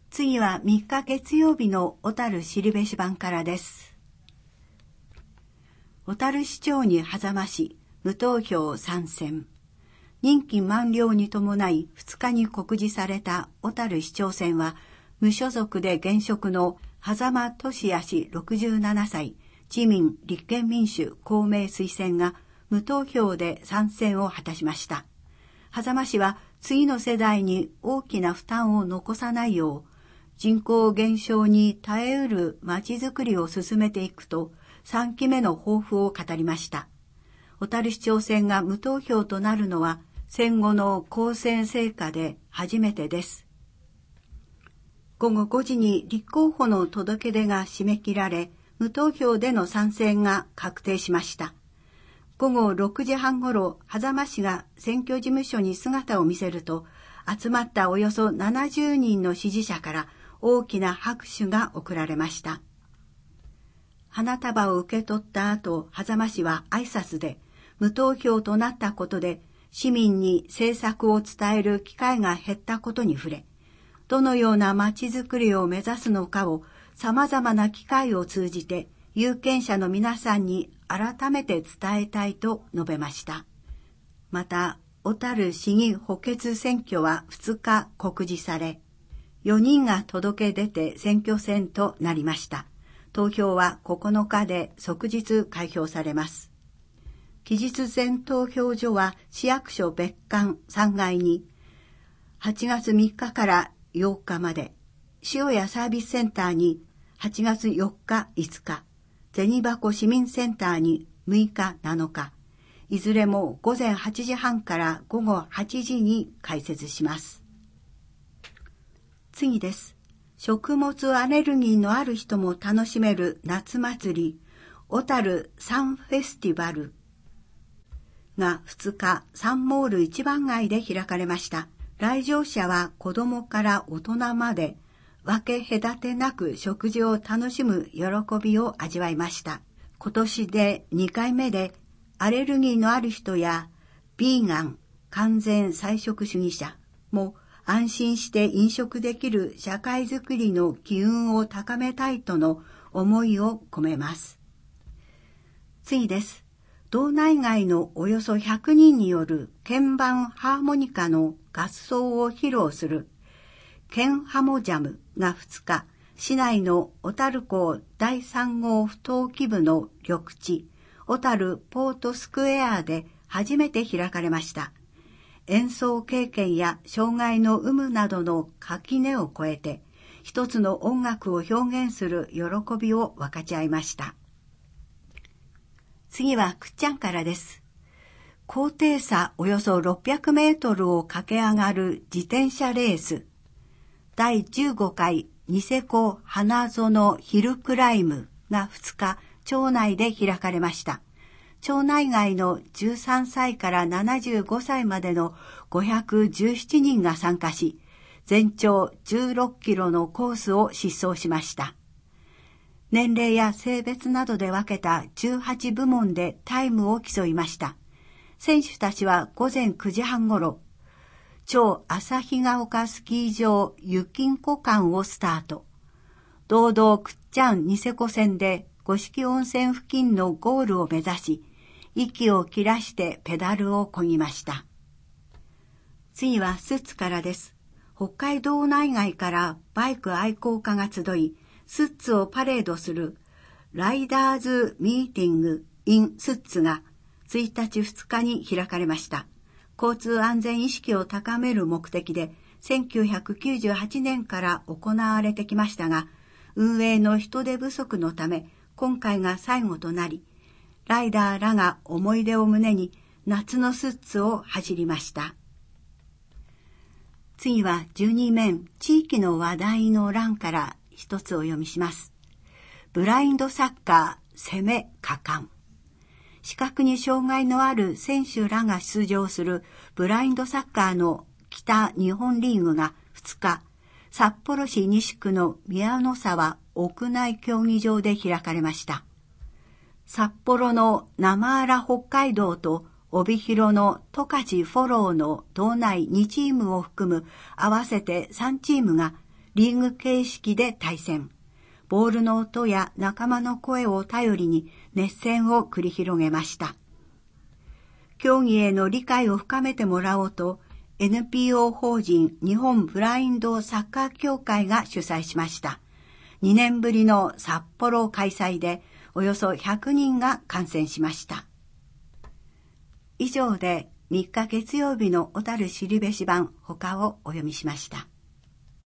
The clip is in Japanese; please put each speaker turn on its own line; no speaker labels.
次は3日月曜日の小樽後べし版からです。小樽市長に狭間市、無投票参戦。任期満了に伴い2日に告示された小樽市長選は、無所属で現職の狭間俊也氏67歳、自民、立憲民主、公明推薦が無投票で参戦を果たしました。狭間氏は次の世代に大きな負担を残さないよう、人口減少に耐えうるまちづくりを進めていくと3期目の抱負を語りました。小樽市長選が無投票となるのは戦後の公選成果で初めてです。午後5時に立候補の届け出が締め切られ、無投票での参戦が確定しました。午後6時半ごろ、狭間氏が選挙事務所に姿を見せると、集まったおよそ70人の支持者から大きな拍手が送られました。花束を受け取った後、狭間氏は挨拶で、無投票となったことで、市民に政策を伝える機会が減ったことに触れ、どのような街づくりを目指すのかを様々な機会を通じて有権者の皆さんに改めて伝えたいと述べました。また、小樽市議補欠選挙は2日告示され、4人が届け出て選挙戦となりました。投票は9日で即日開票されます。期日前投票所は市役所別館3階に、8月3日から8日まで、塩谷サービスセンターに8月4日5日、銭箱市民センターに6日7日、いずれも午前8時半から午後8時に開設します。次です。食物アレルギーのある人も楽しめる夏祭り、小樽サンフェスティバルが2日、サンモール一番街で開かれました。来場者は子供から大人まで分け隔てなく食事を楽しむ喜びを味わいました。今年で2回目でアレルギーのある人やビーガン、完全菜食主義者も安心して飲食できる社会づくりの機運を高めたいとの思いを込めます。次です。道内外のおよそ100人による鍵盤ハーモニカの合奏を披露するケンハモジャムが2日、市内の小樽港第3号不等機部の緑地、小樽ポートスクエアで初めて開かれました。演奏経験や障害の有無などの垣根を越えて、一つの音楽を表現する喜びを分かち合いました。次はくっちゃんからです。高低差およそ600メートルを駆け上がる自転車レース、第15回ニセコ花園ヒルクライムが2日、町内で開かれました。町内外の13歳から75歳までの517人が参加し、全長16キロのコースを疾走しました。年齢や性別などで分けた18部門でタイムを競いました。選手たちは午前9時半ごろ、町旭ヶ丘スキー場ゆきんこ間をスタート。堂々くっちゃんニセコ線で五色温泉付近のゴールを目指し、息を切らしてペダルを漕ぎました。次はスッツからです。北海道内外からバイク愛好家が集い、スッツをパレードするライダーズミーティング in スッツが1日2日に開かれました。交通安全意識を高める目的で1998年から行われてきましたが、運営の人手不足のため今回が最後となり、ライダーらが思い出を胸に夏のスッツを走りました。次は12面地域の話題の欄から一つお読みします。ブラインドサッカー攻め果敢。視覚に障害のある選手らが出場するブラインドサッカーの北日本リーグが2日、札幌市西区の宮の沢屋内競技場で開かれました。札幌の生荒北海道と帯広の十勝フォローの道内2チームを含む合わせて3チームがリーグ形式で対戦。ボールの音や仲間の声を頼りに熱戦を繰り広げました。競技への理解を深めてもらおうと、NPO 法人日本ブラインドサッカー協会が主催しました。2年ぶりの札幌開催で、およそ100人が観戦しました。以上で3日月曜日の小樽知るべし版他をお読みしました。